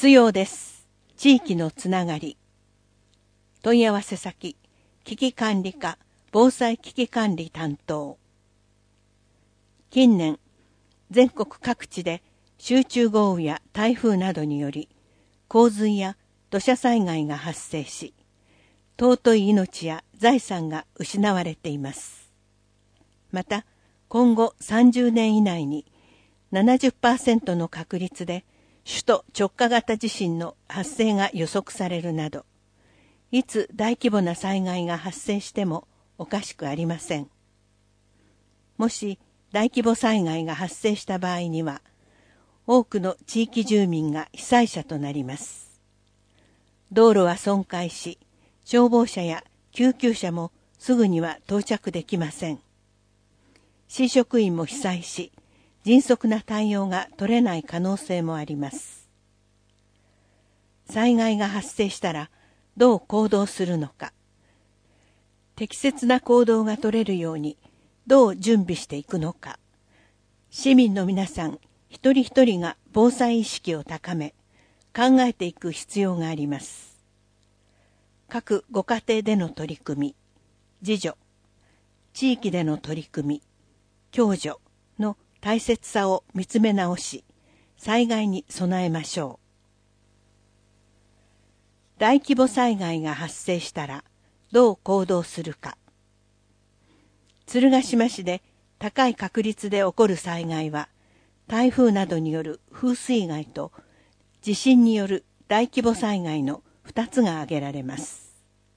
必要です。地域のつながり。問い合わせ先、危機管理課、防災危機管理担当。近年、全国各地で集中豪雨や台風などにより、洪水や土砂災害が発生し、尊い命や財産が失われています。また、今後30年以内に 70% の確率で首都直下型地震の発生が予測されるなど、いつ大規模な災害が発生してもおかしくありません。もし大規模災害が発生した場合には、多くの地域住民が被災者となります。道路は損壊し、消防車や救急車もすぐには到着できません。市職員も被災し、迅速な対応が取れない可能性もあります。災害が発生したらどう行動するのか、適切な行動が取れるようにどう準備していくのか、市民の皆さん一人一人が防災意識を高め、考えていく必要があります。各ご家庭での取り組み、自助、地域での取り組み、共助の大切さを見つめ直し、災害に備えましょう。大規模災害が発生したらどう行動するか。鶴ヶ島市で高い確率で起こる災害は、台風などによる風水害と地震による大規模災害の2つが挙げられます。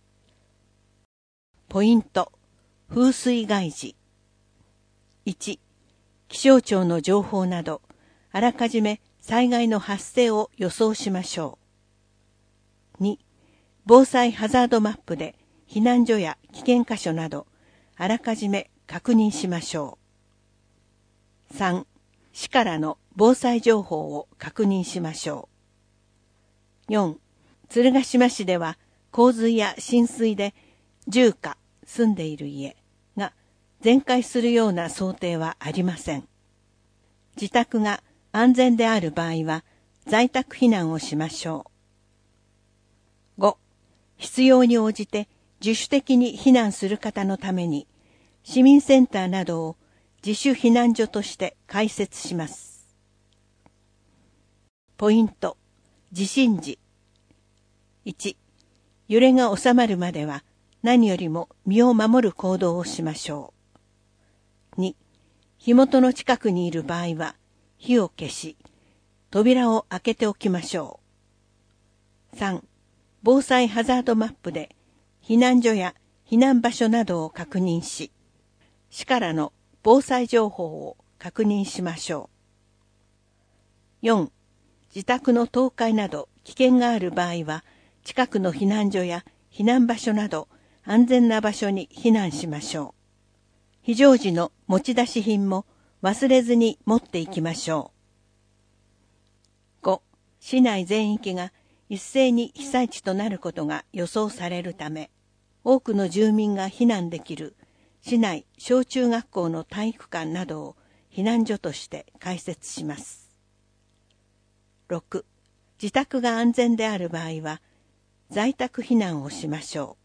ポイント、風水害時。1、気象庁の情報など、あらかじめ災害の発生を予想しましょう。2、防災ハザードマップで避難所や危険箇所など、あらかじめ確認しましょう。3、市からの防災情報を確認しましょう。4、鶴ヶ島市では洪水や浸水で住家、住んでいる家が全壊するような想定はありません。自宅が安全である場合は在宅避難をしましょう。5、必要に応じて自主的に避難する方のために市民センターなどを自主避難所として開設します。ポイント、地震時。1、揺れが収まるまでは何よりも身を守る行動をしましょう。2、火元の近くにいる場合は火を消し、扉を開けておきましょう。3、防災ハザードマップで避難所や避難場所などを確認し、市からの防災情報を確認しましょう。4、自宅の倒壊など危険がある場合は、近くの避難所や避難場所など安全な場所に避難しましょう。非常時の持ち出し品も忘れずに持っていきましょう。5、市内全域が一斉に被災地となることが予想されるため、多くの住民が避難できる市内小中学校の体育館などを避難所として開設します。6、自宅が安全である場合は在宅避難をしましょ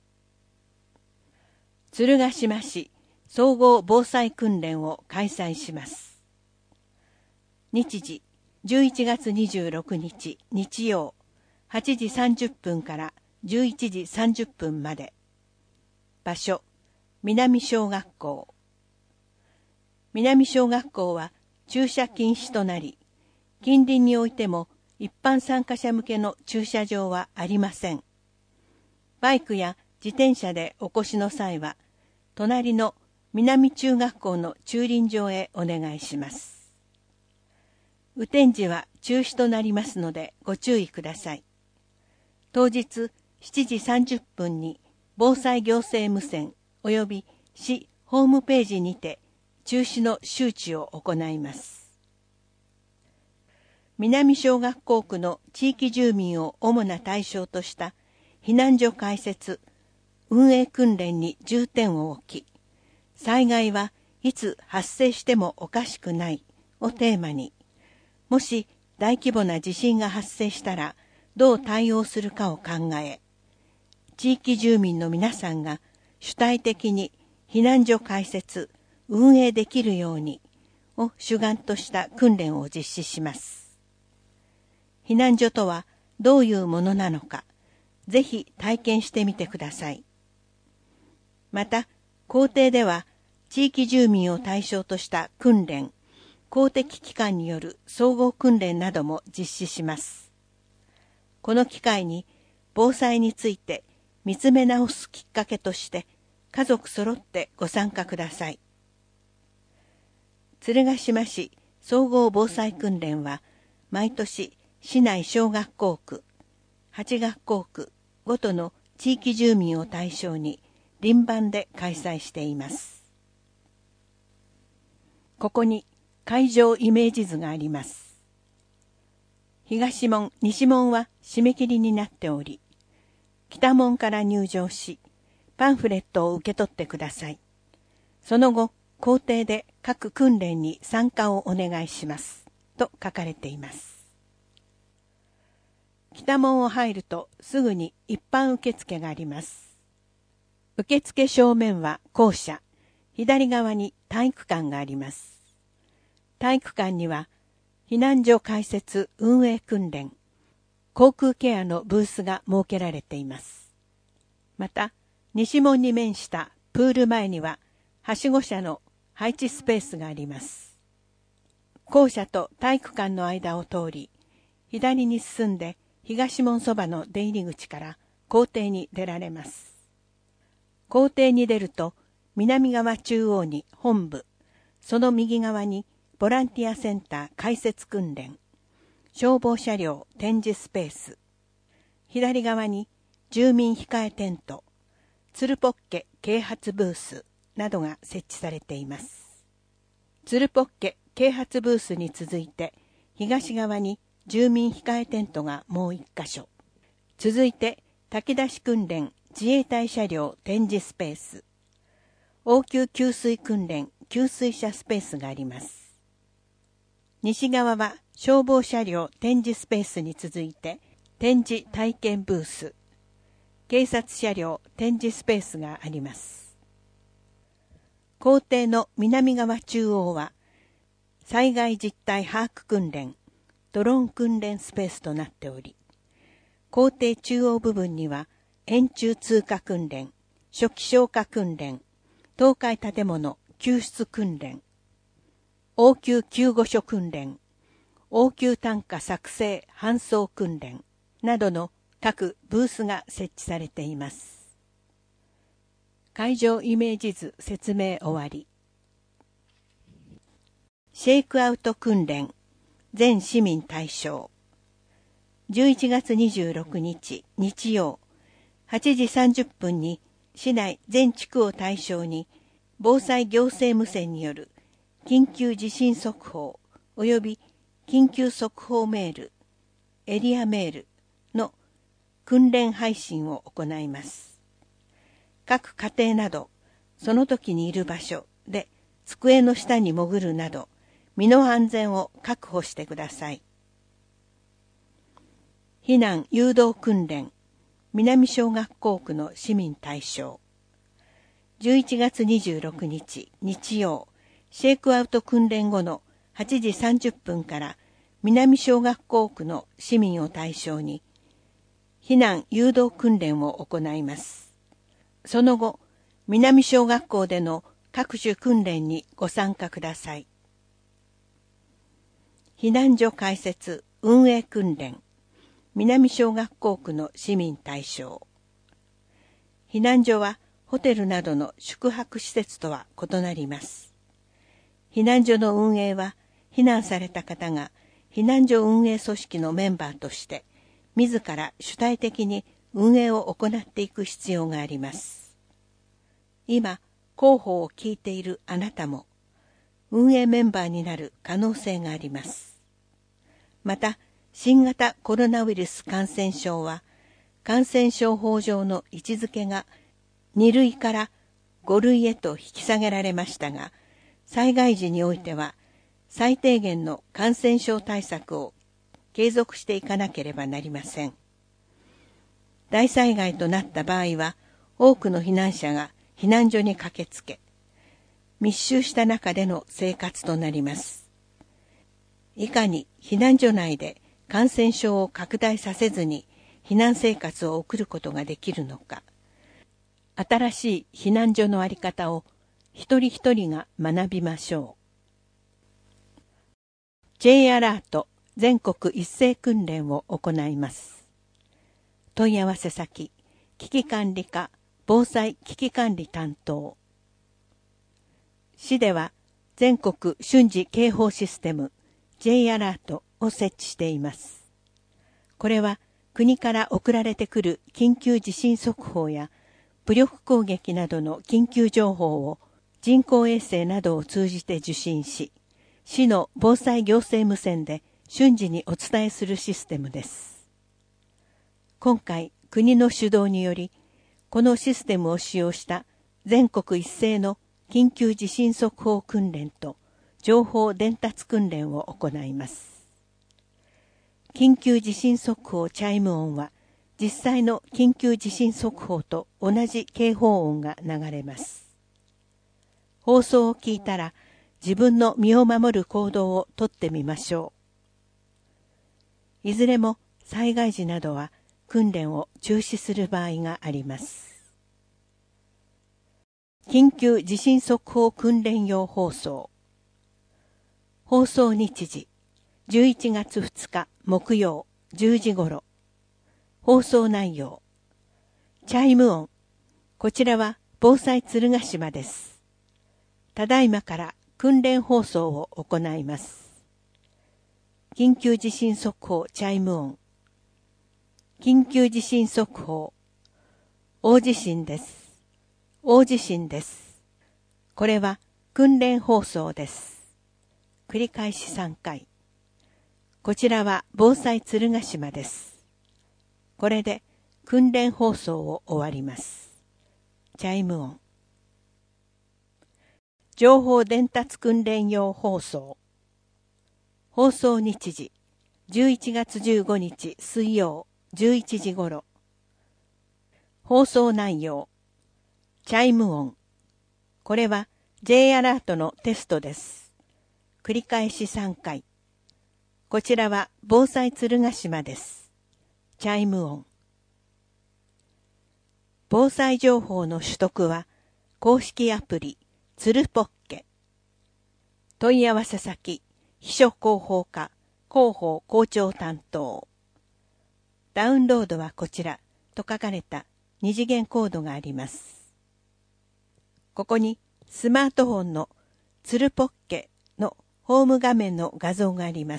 う。鶴ヶ島市総合防災訓練を開催します。日時11月26日日曜8時30分から11時30分まで。場所、南小学校。南小学校は駐車禁止となり、近隣においても一般参加者向けの駐車場はありません。バイクや自転車でお越しの際は、隣の南中学校の駐輪場へお願いします。雨天時は中止となりますのでご注意ください。当日7時30分に防災行政無線及び市ホームページにて中止の周知を行います。南小学校区の地域住民を主な対象とした避難所開設、運営訓練に重点を置き、災害はいつ発生してもおかしくないをテーマに、もし大規模な地震が発生したらどう対応するかを考え、地域住民の皆さんが主体的に避難所開設、運営できるようにを主眼とした訓練を実施します。避難所とはどういうものなのか、ぜひ体験してみてください。また、校庭では地域住民を対象とした訓練、公的機関による総合訓練なども実施します。この機会に防災について見つめ直すきっかけとして家族揃ってご参加ください。鶴ヶ島市総合防災訓練は毎年市内小学校区、8学校区ごとの地域住民を対象に輪番で開催しています。ここに会場イメージ図があります。東門、西門は締め切りになっており、北門から入場し、パンフレットを受け取ってください。その後、校庭で各訓練に参加をお願いします。と書かれています。北門を入るとすぐに一般受付があります。受付正面は校舎、左側に体育館があります。体育館には避難所開設運営訓練、航空ケアのブースが設けられています。また、西門に面したプール前にははしご車の配置スペースがあります。校舎と体育館の間を通り、左に進んで東門そばの出入り口から校庭に出られます。校庭に出ると南側中央に本部、その右側にボランティアセンター開設訓練、消防車両展示スペース、左側に住民控えテント、つるぽっけ啓発ブースなどが設置されています。つるぽっけ啓発ブースに続いて東側に住民控えテントがもう一箇所、続いて炊き出し訓練自衛隊車両展示スペース、応急給水訓練給水車スペースがあります。西側は消防車両展示スペースに続いて展示体験ブース、警察車両展示スペースがあります。校庭の南側中央は災害実態把握訓練、ドローン訓練スペースとなっており、校庭中央部分には円柱通過訓練、初期消火訓練、倒壊建物救出訓練、応急救護所訓練、応急担架作成搬送訓練などの各ブースが設置されています。会場イメージ図説明終わり。シェイクアウト訓練、全市民対象。11月26日日曜、8時30分に市内全地区を対象に防災行政無線による緊急地震速報及び緊急速報メール、エリアメールの訓練配信を行います。各家庭など、その時にいる場所で机の下に潜るなど、身の安全を確保してください。避難誘導訓練、南小学校区の市民対象。11月26日日曜、シェイクアウト訓練後の8時30分から南小学校区の市民を対象に避難誘導訓練を行います。その後、南小学校での各種訓練にご参加ください。避難所開設運営訓練、南小学校区の市民対象。避難所はホテルなどの宿泊施設とは異なります。避難所の運営は、避難された方が避難所運営組織のメンバーとして、自ら主体的に運営を行っていく必要があります。今、広報を聞いているあなたも、運営メンバーになる可能性があります。また、新型コロナウイルス感染症は、感染症法上の位置づけが2類から5類へと引き下げられましたが、災害時においては最低限の感染症対策を継続していかなければなりません。大災害となった場合は、多くの避難者が避難所に駆けつけ、密集した中での生活となります。いかに避難所内で感染症を拡大させずに避難生活を送ることができるのか、新しい避難所のあり方を一人一人が学びましょう。J アラート全国一斉訓練を行います。問い合わせ先、危機管理課防災危機管理担当。市では全国瞬時警報システム J アラートを設置しています。これは国から送られてくる緊急地震速報や武力攻撃などの緊急情報を人工衛星などを通じて受信し、市の防災行政無線で瞬時にお伝えするシステムです。今回、国の主導により、このシステムを使用した全国一斉の緊急地震速報訓練と情報伝達訓練を行います。緊急地震速報チャイム音は、実際の緊急地震速報と同じ警報音が流れます。放送を聞いたら、自分の身を守る行動をとってみましょう。いずれも災害時などは訓練を中止する場合があります。緊急地震速報訓練用放送。放送日時、11月2日木曜10時頃。放送内容。チャイム音。こちらは防災鶴ヶ島です。ただいまから訓練放送を行います。緊急地震速報チャイム音。緊急地震速報。大地震です。大地震です。これは訓練放送です。繰り返し3回。こちらは防災鶴ヶ島です。これで訓練放送を終わります。チャイム音。情報伝達訓練用放送。放送日時、11月15日水曜11時頃。放送内容。チャイム音。これは J アラートのテストです。繰り返し3回。こちらは防災鶴ヶ島です。チャイム音。防災情報の取得は公式アプリつるポッケ。問い合わせ先、秘書広報課広報校長担当。ダウンロードはこちらと書かれた二次元コードがあります。ここにスマートフォンのつるポッケのホーム画面の画像があります。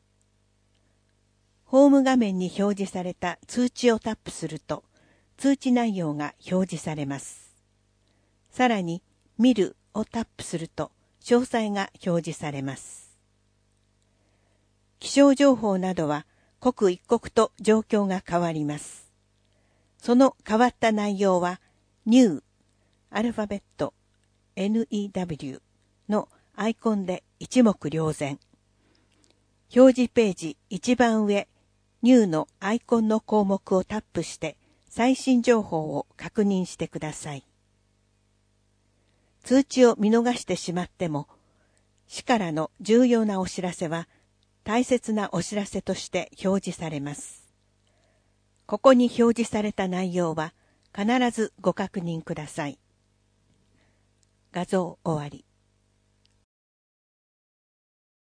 ホーム画面に表示された通知をタップすると通知内容が表示されます。さらに見るをタップすると詳細が表示されます。気象情報などは刻一刻と状況が変わります。その変わった内容は New アルファベット NEW のアイコンで一目瞭然。表示ページ一番上 New のアイコンの項目をタップして最新情報を確認してください。通知を見逃してしまっても、市からの重要なお知らせは大切なお知らせとして表示されます。ここに表示された内容は必ずご確認ください。画像終わり。